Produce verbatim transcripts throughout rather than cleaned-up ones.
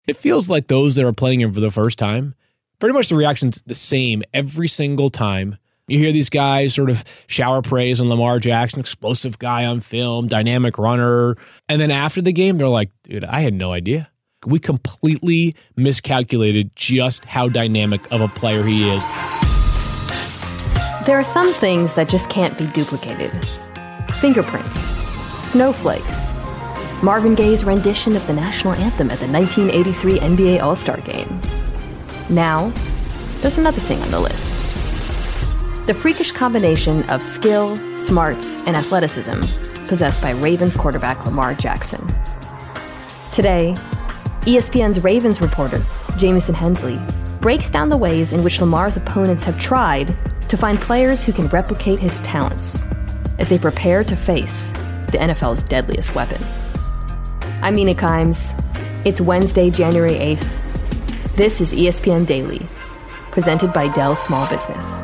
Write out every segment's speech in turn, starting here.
It feels like those that are playing him for the first time, pretty much the reaction's the same every single time. You hear these guys sort of shower praise on Lamar Jackson, explosive guy on film, dynamic runner. And then after the game, they're like, dude, I had no idea. We completely miscalculated just how dynamic of a player he is. There are some things that just can't be duplicated. Fingerprints, snowflakes, Marvin Gaye's rendition of the national anthem at the nineteen eighty-three N B A All-Star Game. Now, there's another thing on the list. The freakish combination of skill, smarts, and athleticism possessed by Ravens quarterback Lamar Jackson. Today, E S P N's Ravens reporter, Jamison Hensley, breaks down the ways in which Lamar's opponents have tried to find players who can replicate his talents as they prepare to face the N F L's deadliest weapon. I'm Mina Kimes. It's Wednesday, January eighth. This is E S P N Daily, presented by Dell Small Business.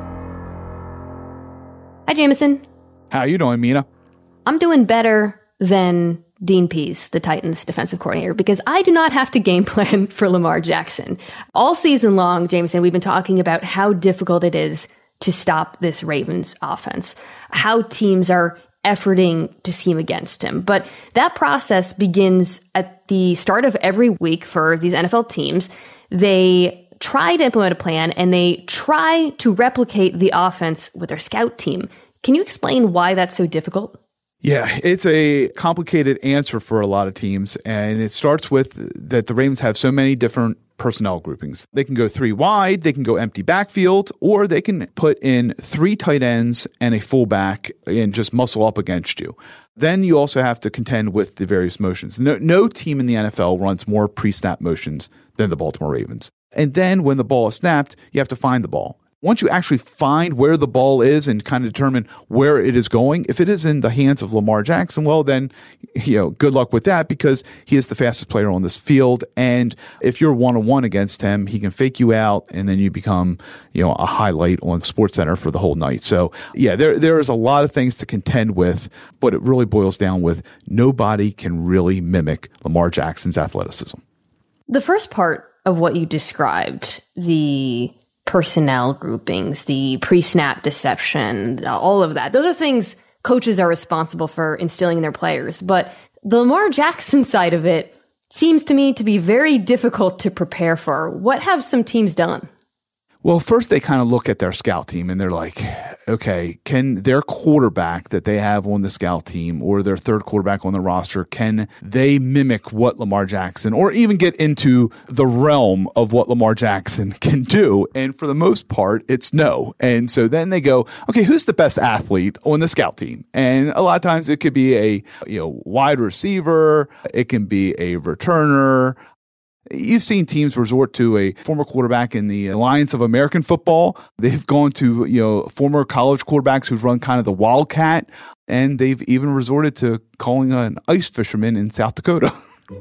Hi, Jamison. How you doing, Mina? I'm doing better than Dean Pease, the Titans defensive coordinator, because I do not have to game plan for Lamar Jackson. All season long, Jamison, we've been talking about how difficult it is to stop this Ravens offense, how teams are efforting to scheme against him. But that process begins at the start of every week for these N F L teams. They try to implement a plan and they try to replicate the offense with their scout team. Can you explain why that's so difficult? Yeah, it's a complicated answer for a lot of teams, and it starts with that the Ravens have so many different personnel groupings. They can go three wide, they can go empty backfield, or they can put in three tight ends and a fullback and just muscle up against you. Then you also have to contend with the various motions. No, no team in the N F L runs more pre-snap motions than the Baltimore Ravens. And then when the ball is snapped, you have to find the ball. Once you actually find where the ball is and kind of determine where it is going, if it is in the hands of Lamar Jackson, well, then, you know, good luck with that because he is the fastest player on this field. And if you're one-on-one against him, he can fake you out and then you become, you know, a highlight on SportsCenter for the whole night. So, yeah, there there is a lot of things to contend with, but it really boils down with nobody can really mimic Lamar Jackson's athleticism. The first part of what you described, the personnel groupings, the pre-snap deception, all of that. Those are things coaches are responsible for instilling in their players. But the Lamar Jackson side of it seems to me to be very difficult to prepare for. What have some teams done? Well, first they kind of look at their scout team and they're like, okay, can their quarterback that they have on the scout team or their third quarterback on the roster, can they mimic what Lamar Jackson or even get into the realm of what Lamar Jackson can do? And for the most part, it's no. And so then they go, okay, who's the best athlete on the scout team? And a lot of times it could be a, you know, wide receiver. It can be a returner. You've seen teams resort to a former quarterback in the Alliance of American Football. They've gone to, you know, former college quarterbacks who've run kind of the Wildcat, and they've even resorted to calling an ice fisherman in South Dakota.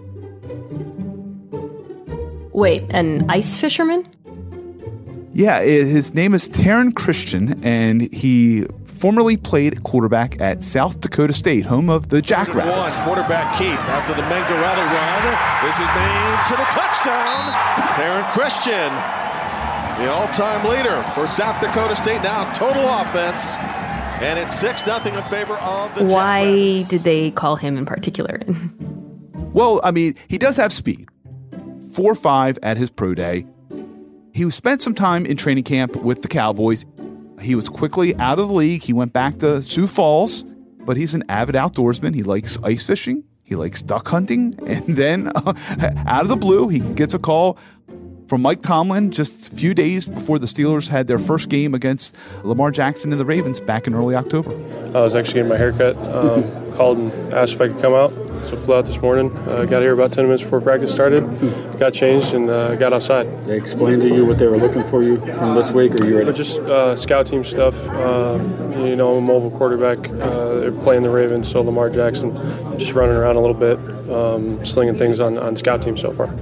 Wait, an ice fisherman? Yeah, his name is Taryn Christian, and he formerly played quarterback at South Dakota State, home of the Jackrabbits. One quarterback keep after the Mangarelli run. This is made to the touchdown. Taryn Christian, the all-time leader for South Dakota State, now total offense. And it's six nothing in favor of the Why Jackrabbits. did they call him in particular? Well, I mean, he does have speed. four five at his pro day. He spent some time in training camp with the Cowboys. He was quickly out of the league. He went back to Sioux Falls, but he's an avid outdoorsman. He likes ice fishing. He likes duck hunting. And then uh, out of the blue, he gets a call from Mike Tomlin just a few days before the Steelers had their first game against Lamar Jackson and the Ravens back in early October. I was actually getting my hair cut. Um, called and asked if I could come out. So flew out this morning. Uh, got here about ten minutes before practice started. Got changed and uh, got outside. They explained to you what they were looking for you from this week, or you ready? But just uh, scout team stuff. Uh, you know, mobile quarterback. Uh, they're playing the Ravens, so Lamar Jackson just running around a little bit, um, slinging things on, on scout team so far.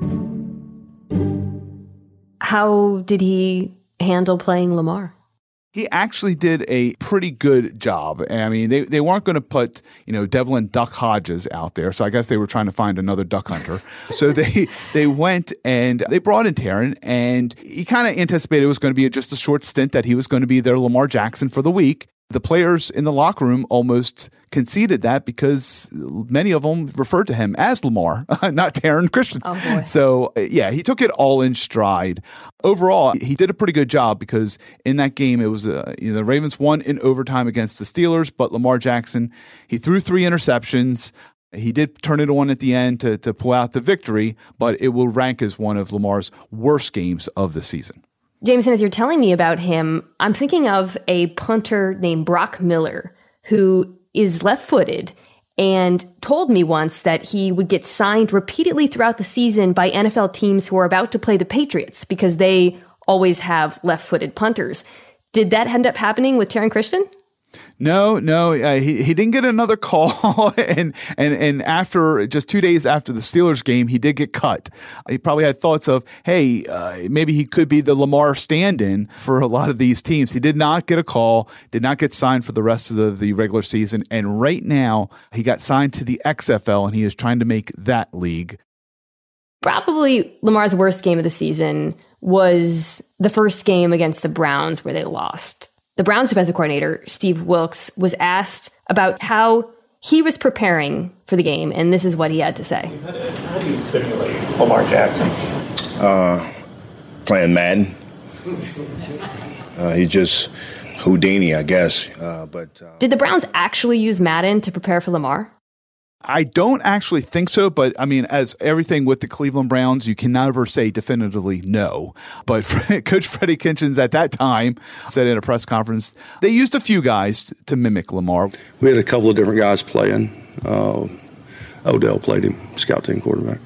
How did he handle playing Lamar? He actually did a pretty good job. I mean, they, they weren't going to put, you know, Devlin Duck Hodges out there. So I guess they were trying to find another duck hunter. So they they went and they brought in Taron, and he kind of anticipated it was going to be just a short stint, that he was going to be their Lamar Jackson for the week. The players in the locker room almost conceded that because many of them referred to him as Lamar, not Taron Christian. Oh boy. So, yeah, he took it all in stride. Overall, he did a pretty good job because in that game, it was uh, you know, the Ravens won in overtime against the Steelers, but Lamar Jackson, he threw three interceptions. He did turn it on at the end to, to pull out the victory, but it will rank as one of Lamar's worst games of the season. Jameson, as you're telling me about him, I'm thinking of a punter named Brock Miller, who is left-footed and told me once that he would get signed repeatedly throughout the season by N F L teams who are about to play the Patriots because they always have left-footed punters. Did that end up happening with Taron Christian? No, no, uh, he he didn't get another call, and and and after just two days after the Steelers game, he did get cut. He probably had thoughts of, hey, uh, maybe he could be the Lamar stand-in for a lot of these teams. He did not get a call, did not get signed for the rest of the, the regular season, and right now he got signed to the X F L, and he is trying to make that league. Probably Lamar's worst game of the season was the first game against the Browns where they lost. The Browns defensive coordinator, Steve Wilks, was asked about how he was preparing for the game, and this is what he had to say. How do you simulate Lamar Jackson? Uh, playing Madden. Uh, he just Houdini, I guess. Uh, but uh, Did the Browns actually use Madden to prepare for Lamar? I don't actually think so, but I mean, as everything with the Cleveland Browns, you can never say definitively no. But Coach Freddie Kitchens at that time said in a press conference, they used a few guys to mimic Lamar. We had a couple of different guys playing. Uh, Odell played him, scout team quarterback.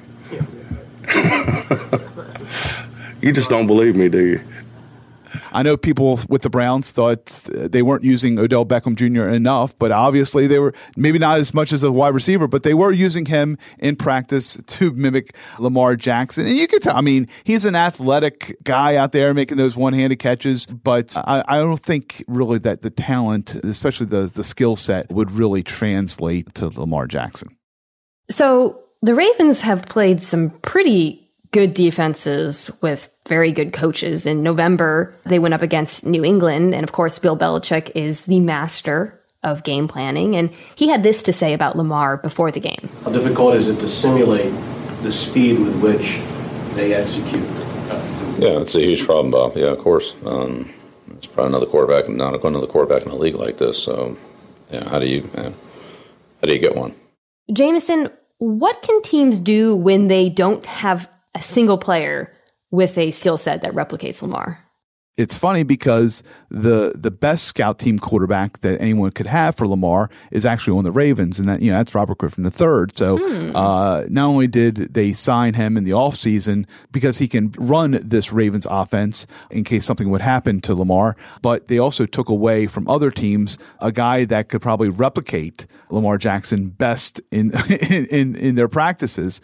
You just don't believe me, do you? I know people with the Browns thought they weren't using Odell Beckham Junior enough, but obviously they were maybe not as much as a wide receiver, but they were using him in practice to mimic Lamar Jackson. And you can tell, I mean, he's an athletic guy out there making those one-handed catches, but I, I don't think really that the talent, especially the, the skill set, would really translate to Lamar Jackson. So the Ravens have played some pretty good defenses with very good coaches. In November, they went up against New England. And of course, Bill Belichick is the master of game planning. And he had this to say about Lamar before the game. How difficult is it to simulate the speed with which they execute? Yeah, it's a huge problem, Bob. Yeah, of course. Um, it's probably another quarterback, not another quarterback in a league like this. So, yeah, how do you, uh, how do you get one? Jameson, what can teams do when they don't have a single player with a skill set that replicates Lamar? It's funny because the the best scout team quarterback that anyone could have for Lamar is actually on the Ravens, and that you know that's Robert Griffin the third. So hmm. uh, not only did they sign him in the offseason because he can run this Ravens offense in case something would happen to Lamar, but they also took away from other teams a guy that could probably replicate Lamar Jackson best in in, in, in their practices.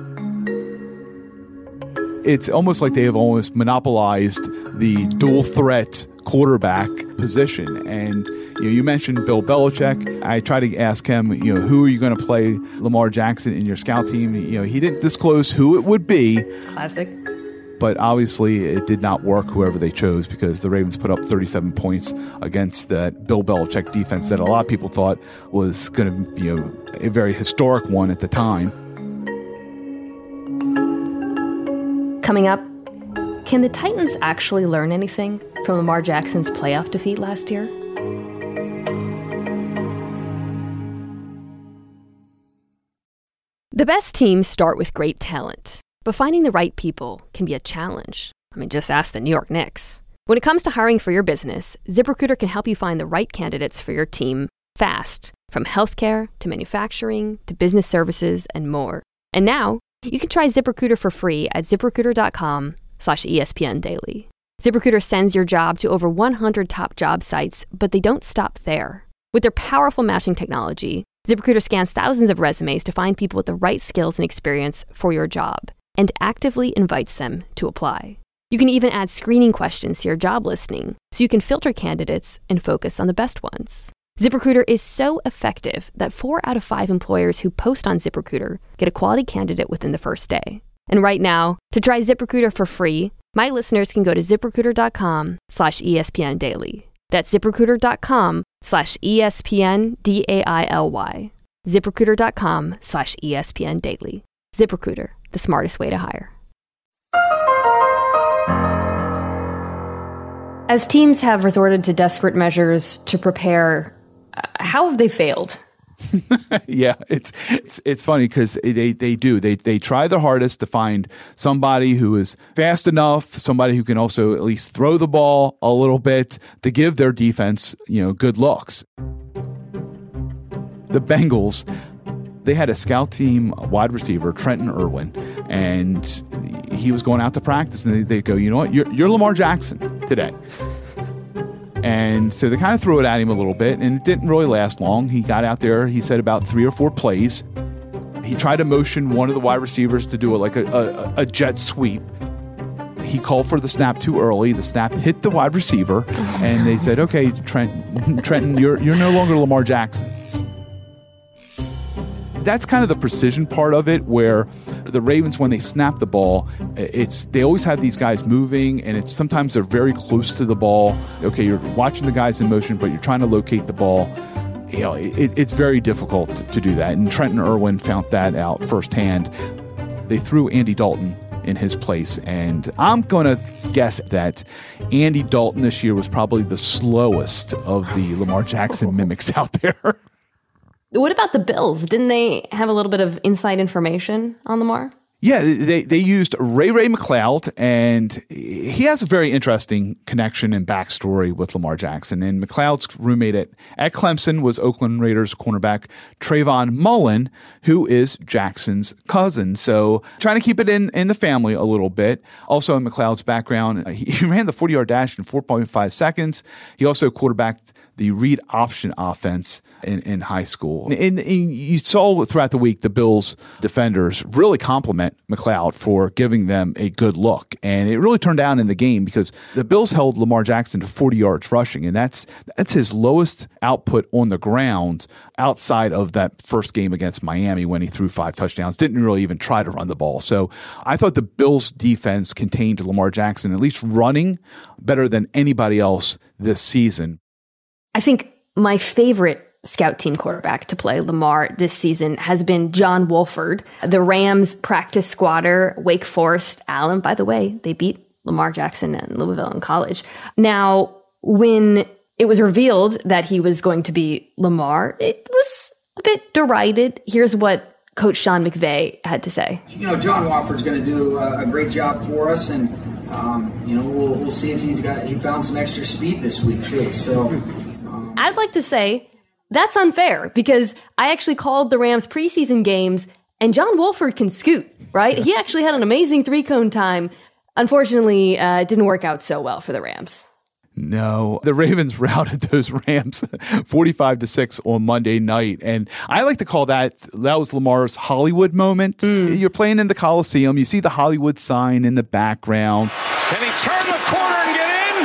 It's almost like they have almost monopolized the dual threat quarterback position. And you know, you mentioned Bill Belichick. I tried to ask him, you know, who are you going to play Lamar Jackson in your scout team? You know, he didn't disclose who it would be. Classic. But obviously it did not work, whoever they chose, because the Ravens put up thirty-seven points against that Bill Belichick defense that a lot of people thought was going to be, you know, a very historic one at the time. Coming up, can the Titans actually learn anything from Lamar Jackson's playoff defeat last year? The best teams start with great talent, but finding the right people can be a challenge. I mean, just ask the New York Knicks. When it comes to hiring for your business, ZipRecruiter can help you find the right candidates for your team fast, from healthcare to manufacturing to business services and more. And now, you can try ZipRecruiter for free at ZipRecruiter.com slash ESPN Daily. ZipRecruiter sends your job to over one hundred top job sites, but they don't stop there. With their powerful matching technology, ZipRecruiter scans thousands of resumes to find people with the right skills and experience for your job and actively invites them to apply. You can even add screening questions to your job listing so you can filter candidates and focus on the best ones. ZipRecruiter is so effective that four out of five employers who post on ZipRecruiter get a quality candidate within the first day. And right now, to try ZipRecruiter for free, my listeners can go to ZipRecruiter.com slash ESPN Daily. That's ZipRecruiter.com slash ESPN D A I L Y. ZipRecruiter.com slash ESPN Daily. ZipRecruiter, the smartest way to hire. As teams have resorted to desperate measures to prepare, uh, how have they failed? yeah, it's it's it's funny because they, they do. They they try their hardest to find somebody who is fast enough, somebody who can also at least throw the ball a little bit to give their defense, you know, good looks. The Bengals, they had a scout team wide receiver, Trenton Irwin, and he was going out to practice, and they, they go, you know what, you're, you're Lamar Jackson today. And so they kind of threw it at him a little bit, and it didn't really last long. He got out there, he said about three or four plays. He tried to motion one of the wide receivers to do it like a, a, a jet sweep. He called for the snap too early. The snap hit the wide receiver, and they said, okay, Trent, Trenton, you're you're no longer Lamar Jackson. That's kind of the precision part of it, where the Ravens, when they snap the ball, it's they always have these guys moving, and it's sometimes they're very close to the ball. Okay, you're watching the guys in motion, but you're trying to locate the ball. You know, it, it's very difficult to do that, and Trenton Irwin found that out firsthand. They threw Andy Dalton in his place, and I'm going to guess that Andy Dalton this year was probably the slowest of the Lamar Jackson mimics out there. What about the Bills? Didn't they have a little bit of inside information on Lamar? Yeah, they, they used Ray Ray McCloud, and he has a very interesting connection and backstory with Lamar Jackson. And McCloud's roommate at, at Clemson was Oakland Raiders cornerback Trayvon Mullen, who is Jackson's cousin. So trying to keep it in, in the family a little bit. Also in McCloud's background, he ran the forty-yard dash in four point five seconds. He also quarterbacked the read option offense in, in high school. And, and you saw throughout the week the Bills defenders really compliment McCloud for giving them a good look. And it really turned out in the game because the Bills held Lamar Jackson to forty yards rushing, and that's that's his lowest output on the ground outside of that first game against Miami when he threw five touchdowns. Didn't really even try to run the ball. So I thought the Bills defense contained Lamar Jackson, at least running, better than anybody else this season. I think my favorite scout team quarterback to play Lamar this season has been John Wolford, the Rams practice squatter, Wake Forest Alum. By the way, they beat Lamar Jackson in Louisville in college. Now, when it was revealed that he was going to be Lamar, it was a bit derided. Here's what Coach Sean McVay had to say. You know, John Wolford's going to do a, a great job for us, and um, you know, we'll, we'll see if he's got he found some extra speed this week too. So. I'd like to say that's unfair because I actually called the Rams preseason games and John Wolford can scoot, right? He actually had an amazing three-cone time. Unfortunately, uh, it didn't work out so well for the Rams. No, the Ravens routed those Rams forty-five to six on Monday night. And I like to call that, that was Lamar's Hollywood moment. Mm. You're playing in the Coliseum. You see the Hollywood sign in the background. Can he turn the corner and get in?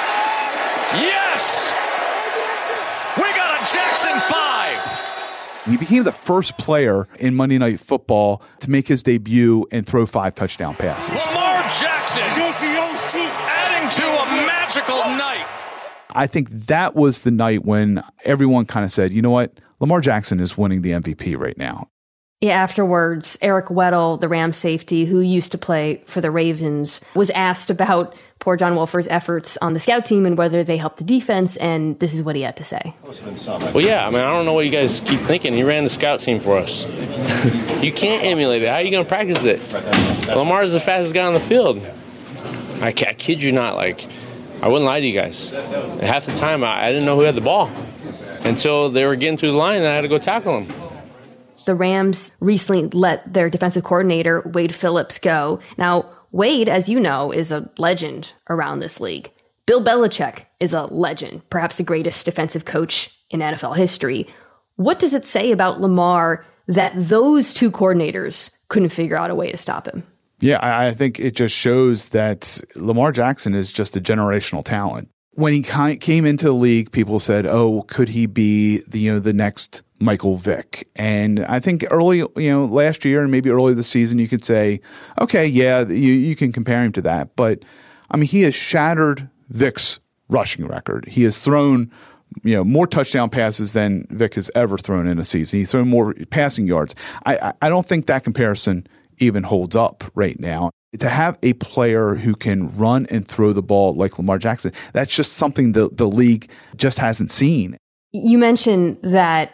Yes! We got a Jackson five. He became the first player in Monday Night Football to make his debut and throw five touchdown passes. Lamar Jackson adding to a magical night. I think that was the night when everyone kind of said, you know what? Lamar Jackson is winning the M V P right now. Yeah, afterwards, Eric Weddle, the Rams safety who used to play for the Ravens, was asked about poor John Wolford's efforts on the scout team and whether they helped the defense, and this is what he had to say. Well, yeah, I mean, I don't know what you guys keep thinking. He ran the scout team for us. You can't emulate it. How are you going to practice it? Lamar's the fastest guy on the field. I, I kid you not. Like, I wouldn't lie to you guys. Half the time, I, I didn't know who had the ball until they were getting through the line, and I had to go tackle them. The Rams recently let their defensive coordinator, Wade Phillips, go. Now, Wade, as you know, is a legend around this league. Bill Belichick is a legend, perhaps the greatest defensive coach in N F L history. What does it say about Lamar that those two coordinators couldn't figure out a way to stop him? Yeah, I think it just shows that Lamar Jackson is just a generational talent. When he came into the league, people said, "Oh, could he be the you know the next Michael Vick?" And I think early, you know, last year and maybe early this season, you could say, "Okay, yeah, you, you can compare him to that." But I mean, he has shattered Vick's rushing record. He has thrown, you know, more touchdown passes than Vick has ever thrown in a season. He's thrown more passing yards. I I don't think that comparison even holds up right now. To have a player who can run and throw the ball like Lamar Jackson, that's just something the, the league just hasn't seen. You mentioned that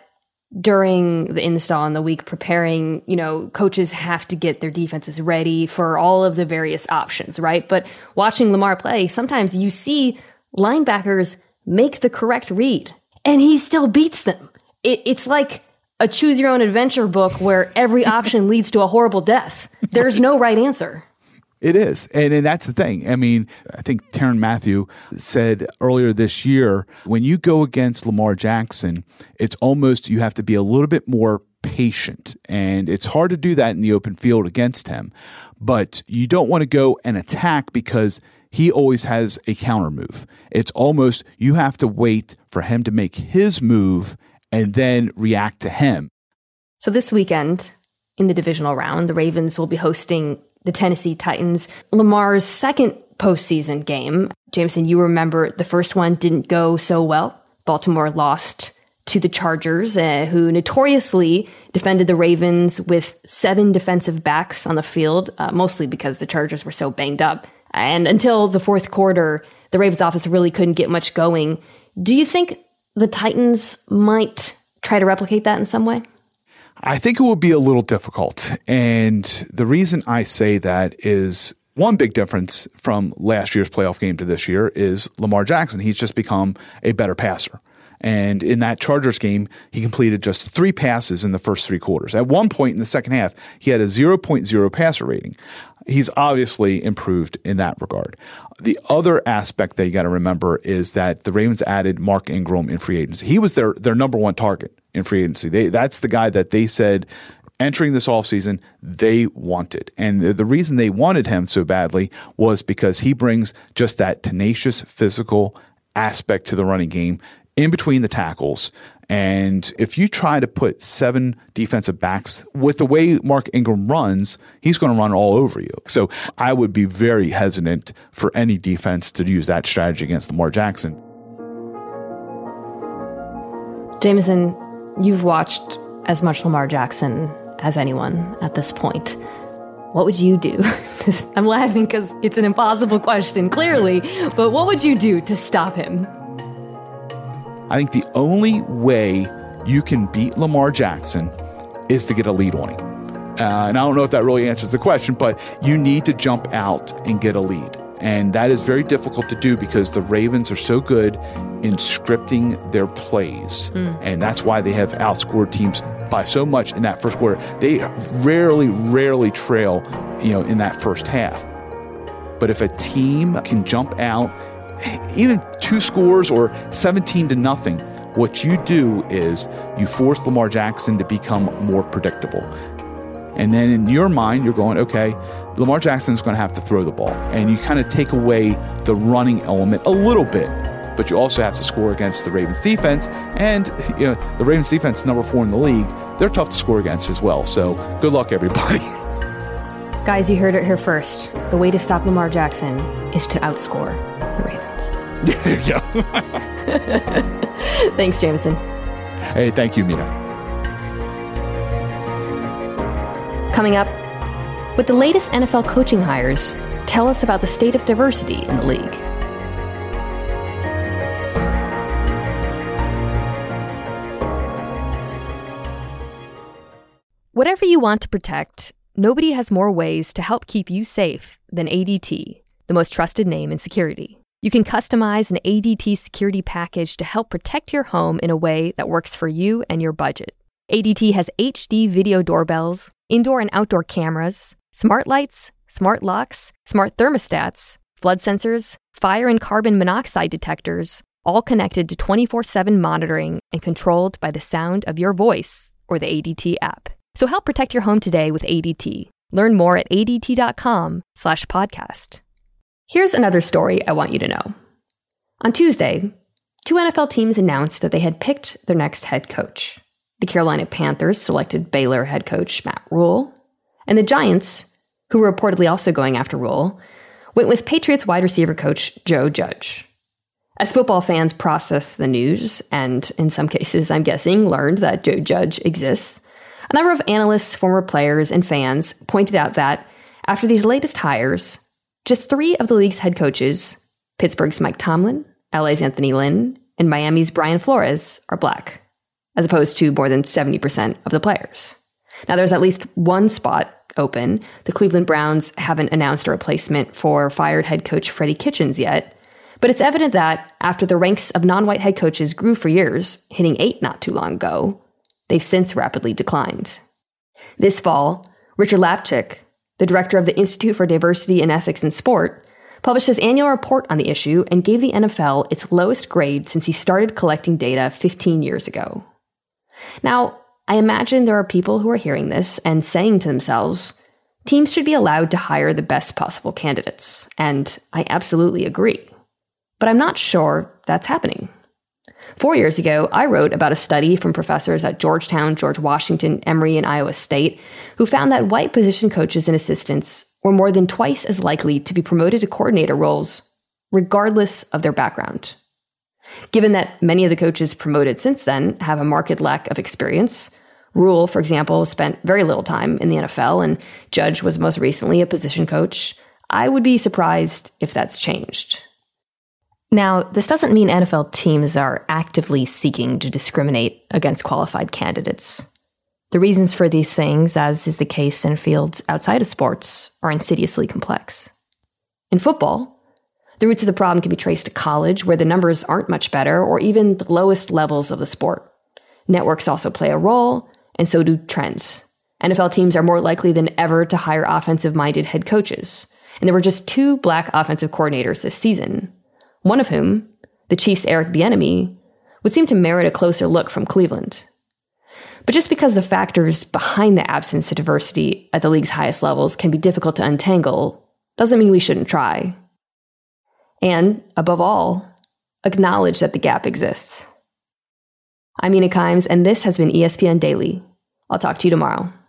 during the install in the week preparing, you know, coaches have to get their defenses ready for all of the various options, right? But watching Lamar play, sometimes you see linebackers make the correct read and he still beats them. It, it's like a choose your own adventure book where every option leads to a horrible death. There's no right answer. It is. And, and that's the thing. I mean, I think Tyrann Mathieu said earlier this year, when you go against Lamar Jackson, it's almost you have to be a little bit more patient. And it's hard to do that in the open field against him. But you don't want to go and attack because he always has a counter move. It's almost you have to wait for him to make his move and then react to him. So this weekend in the divisional round, the Ravens will be hosting the Tennessee Titans, Lamar's second postseason game. Jameson, you remember the first one didn't go so well. Baltimore lost to the Chargers, uh, who notoriously defended the Ravens with seven defensive backs on the field, uh, mostly because the Chargers were so banged up. And until the fourth quarter, the Ravens offense really couldn't get much going. Do you think the Titans might try to replicate that in some way? I think it would be a little difficult. And the reason I say that is one big difference from last year's playoff game to this year is Lamar Jackson. He's just become a better passer. And in that Chargers game, he completed just three passes in the first three quarters. At one point in the second half, he had a zero point zero passer rating. He's obviously improved in that regard. The other aspect that you got to remember is that the Ravens added Mark Ingram in free agency. He was their their number one target in free agency. They, that's the guy that they said entering this offseason they wanted. And the, the reason they wanted him so badly was because he brings just that tenacious physical aspect to the running game in between the tackles. And if you try to put seven defensive backs with the way Mark Ingram runs, he's going to run all over you. So I would be very hesitant for any defense to use that strategy against Lamar Jackson. Jameson, you've watched as much Lamar Jackson as anyone at this point. What would you do? I'm laughing because it's an impossible question, clearly, but what would you do to stop him? I think the only way you can beat Lamar Jackson is to get a lead on him. Uh, and I don't know if that really answers the question, but you need to jump out and get a lead. And that is very difficult to do because the Ravens are so good in scripting their plays. Mm. And that's why they have outscored teams by so much in that first quarter. They rarely, rarely trail, you know, in that first half. But if a team can jump out, even two scores or seventeen to nothing, what you do is you force Lamar Jackson to become more predictable. And then in your mind, you're going, okay, Lamar Jackson's going to have to throw the ball. And you kind of take away the running element a little bit. But you also have to score against the Ravens defense. And you know, the Ravens defense is number four in the league. They're tough to score against as well. So good luck, everybody. Guys, you heard it here first. The way to stop Lamar Jackson is to outscore the Ravens. There you go. Thanks, Jameson. Hey, thank you, Mina. Coming up, with the latest N F L coaching hires, tell us about the state of diversity in the league. Whatever you want to protect, nobody has more ways to help keep you safe than A D T, the most trusted name in security. You can customize an A D T security package to help protect your home in a way that works for you and your budget. A D T has H D video doorbells, indoor and outdoor cameras, smart lights, smart locks, smart thermostats, flood sensors, fire and carbon monoxide detectors, all connected to twenty-four seven monitoring and controlled by the sound of your voice or the A D T app. So help protect your home today with A D T. Learn more at adt.com slash podcast. Here's another story I want you to know. On Tuesday, two N F L teams announced that they had picked their next head coach. The Carolina Panthers selected Baylor head coach Matt Rule, and the Giants, who were reportedly also going after Rule, went with Patriots wide receiver coach Joe Judge. As football fans process the news, and in some cases, I'm guessing, learned that Joe Judge exists, a number of analysts, former players, and fans pointed out that after these latest hires, just three of the league's head coaches, Pittsburgh's Mike Tomlin, L A's Anthony Lynn, and Miami's Brian Flores, are black, as opposed to more than seventy percent of the players. Now, there's at least one spot open. The Cleveland Browns haven't announced a replacement for fired head coach Freddie Kitchens yet, but it's evident that after the ranks of non-white head coaches grew for years, hitting eight not too long ago, they've since rapidly declined. This fall, Richard Lapchick, the director of the Institute for Diversity and Ethics in Sport, published his annual report on the issue and gave the N F L its lowest grade since he started collecting data fifteen years ago. Now, I imagine there are people who are hearing this and saying to themselves, teams should be allowed to hire the best possible candidates, and I absolutely agree. But I'm not sure that's happening. Four years ago, I wrote about a study from professors at Georgetown, George Washington, Emory, and Iowa State who found that white position coaches and assistants were more than twice as likely to be promoted to coordinator roles, regardless of their background. Given that many of the coaches promoted since then have a marked lack of experience, Rule, for example, spent very little time in the N F L, and Judge was most recently a position coach, I would be surprised if that's changed. Now, this doesn't mean N F L teams are actively seeking to discriminate against qualified candidates. The reasons for these things, as is the case in fields outside of sports, are insidiously complex. In football, the roots of the problem can be traced to college, where the numbers aren't much better, or even the lowest levels of the sport. Networks also play a role, and so do trends. N F L teams are more likely than ever to hire offensive-minded head coaches, and there were just two black offensive coordinators this season, one of whom, the Chiefs' Eric Bieniemy, would seem to merit a closer look from Cleveland. But just because the factors behind the absence of diversity at the league's highest levels can be difficult to untangle, doesn't mean we shouldn't try. And, above all, acknowledge that the gap exists. I'm Mina Kimes, and this has been E S P N Daily. I'll talk to you tomorrow.